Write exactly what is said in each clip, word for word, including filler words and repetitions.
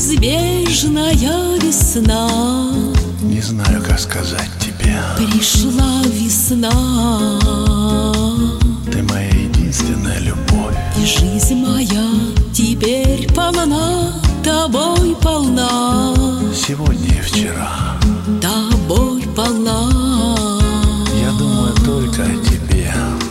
неизбежная весна. Не знаю, как сказать тебе. Пришла весна. Ты моя единственная любовь. И жизнь моя теперь полна, тобой полна. Сегодня и вчера тобой полна. Я думаю только о тебе.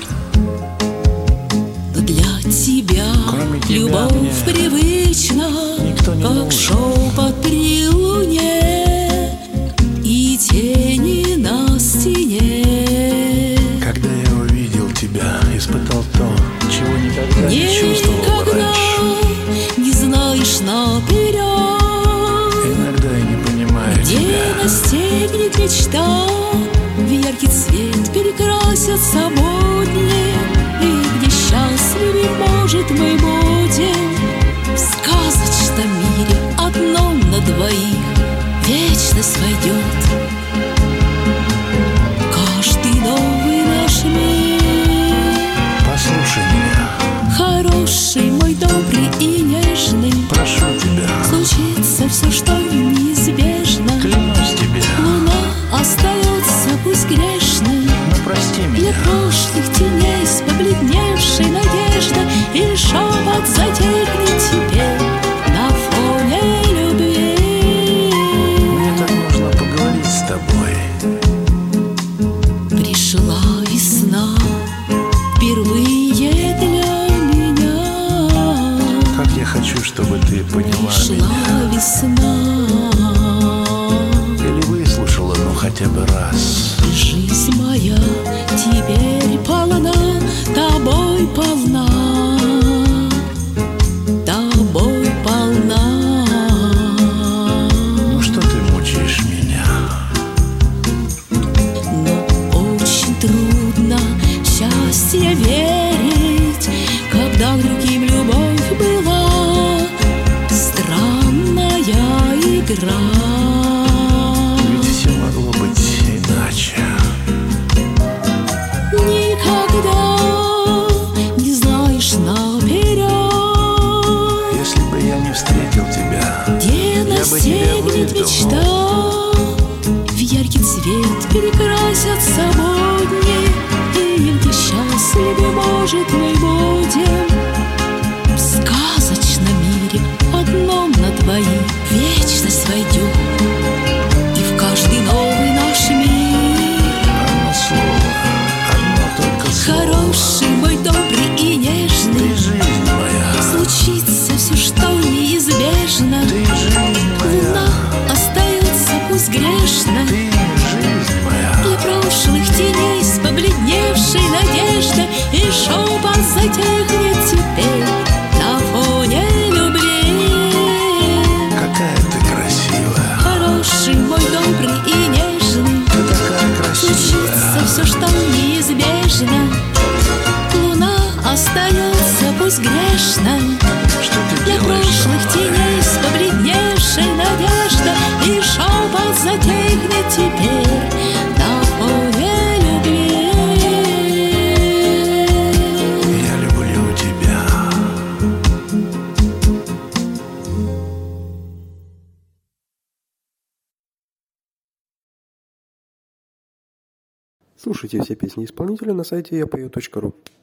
Но для тебя, кроме тебя любовь мне привычна, никто не как нужен. шепот при луне и тени на стене. Когда я увидел тебя, испытал то, чего никогда не чувствовал раньше. Не знаешь наперед, иногда я не понимаю где тебя. настигнет мечта, в яркий цвет перекрасятся будни, и где счастливее, может, мы будем в сказочном мире одном на двоих. Вечность войдет каждый новый наш мир. Послушай меня, Хороший мой, добрый и нежный, прошу тебя, случится все, что неизбежно. клянусь тебе, Луна остается пусть грешной, ну прости для меня. прошлых теней с побледневшей надежда, и шепот затихнет теперь на фоне любви. Мне так нужно поговорить с тобой. Пришла весна впервые для меня. Как я хочу, чтобы ты поняла Пришла меня. весна. Или выслушала, ну хотя бы раз. И жизнь моя теперь полна, тобой полна, тобой полна. Ну что ты мучаешь меня? Но очень трудно в счастье верить, когда к другим любовь была странная игра. Ведь все могло быть иначе. Никогда не знаешь наперед, Если бы я не встретил тебя, где я бы тебя настигнет выдумал. мечта, в яркий цвет перекрасятся будни, и где счастливее, может, мы будем в сказочном мире одном на двоих. Вечность войдет и в каждый новый наш мир. Одно слово, одно только слово. Хороший мой, добрый и Ты нежный, жизнь моя, случится все, что неизбежно. ты жизнь Луна моя, остается пусть грешна, ты жизнь моя. для прошлых теней с побледневшей надеждой, и шепот затихнет теперь на фоне любви. Какая ты красивая, Хороший мой, добрый и нежный, ты такая случится красивая. все, что неизбежно. Луна остается пусть грешной, Что ты для делаешь со прошлых мной? теней с побледневшей надеждой, и шепот затихнет теперь на фоне любви. Я люблю тебя. Слушайте все песни исполнителя на сайте я пою точка ру.